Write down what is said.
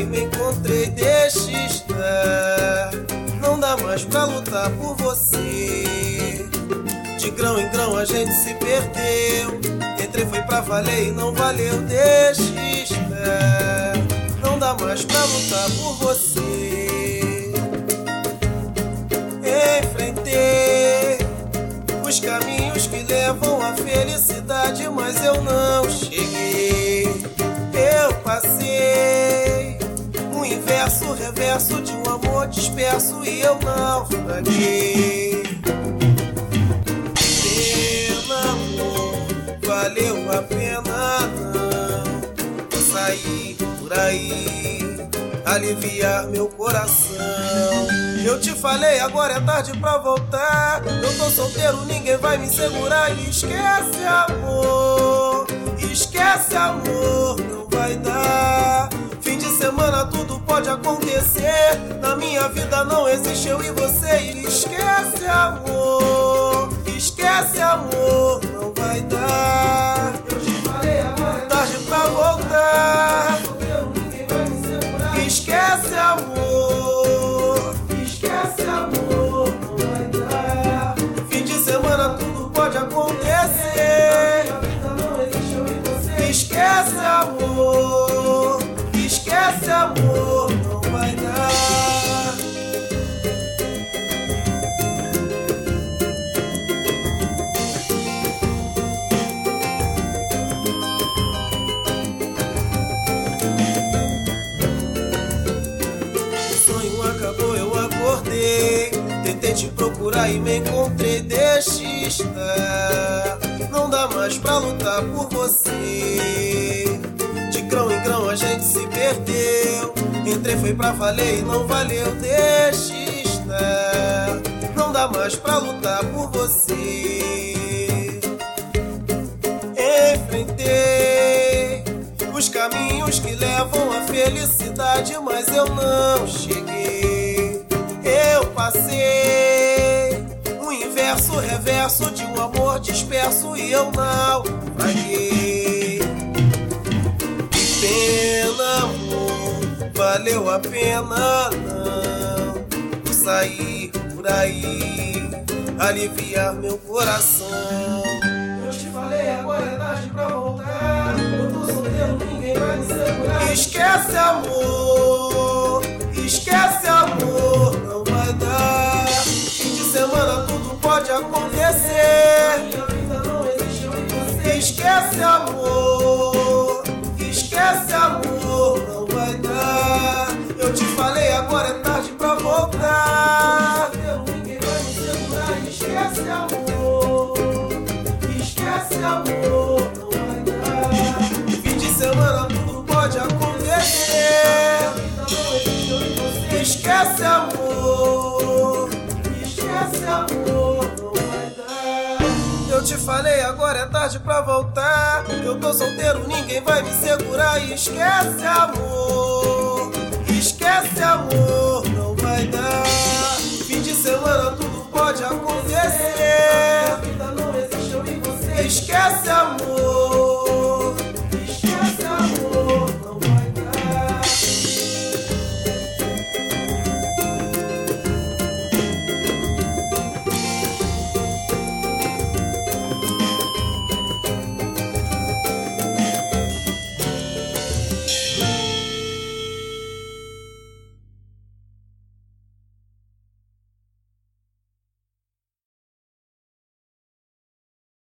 e me encontrei, deixa estar. Não dá mais pra lutar por você. De grão em grão a gente se perdeu. Entrei, foi pra valer e não valeu, deixa estar. Não dá mais pra lutar por você. Enfrentei os caminhos que levam à felicidade, mas eu não cheguei. Eu passei o inverso, o reverso de um amor disperso e eu não fraguei. Pena, amor, valeu a pena não. Vou sair por aí, aliviar meu coração. Eu te falei, agora é tarde pra voltar. Eu tô solteiro, ninguém vai me segurar. E esquece, amor, esquece, amor, não vai dar. Fim de semana tudo pode acontecer. Na minha vida não existe eu e você. E esquece, amor, esquece, amor, não vai dar. Eu te falei, agora é tarde pra voltar. Esquece, amor, esquece, amor, não vai dar. Fim de semana tudo pode acontecer. Esquece, amor, esquece, amor, não vai dar. Acabou, eu acordei, tentei te procurar e me encontrei, deixa estar. Não dá mais pra lutar por você. De grão em grão a gente se perdeu. Entrei, foi pra valer e não valeu, deixa estar. Não dá mais pra lutar por você. Enfrentei os caminhos que levam à felicidade, mas eu não cheguei. Eu passei o inverso, o reverso de um amor disperso e eu não paguei. Que pena, amor, valeu a pena não. Vou sair por aí, aliviar meu coração. Eu te falei, agora é tarde pra voltar. Eu tô solteiro, ninguém vai me segurar. Esquece, amor, esquece, amor, não vai dar. Fim de semana tudo pode acontecer. Minha vida não existe eu e você. Esquece, amor, esquece, amor, não vai dar. Eu te falei, agora é tarde pra voltar. Ninguém vai me segurar. Esquece, amor, esquece, amor, não vai dar. Fim de semana tudo pode acontecer. Esquece, amor, esquece, amor, não vai dar. Eu te falei, agora é tarde pra voltar. Eu tô solteiro, ninguém vai me segurar. Esquece, amor, esquece, amor, não vai dar. Fim de semana tudo pode acontecer. A vida não existe eu e você. Esquece, amor.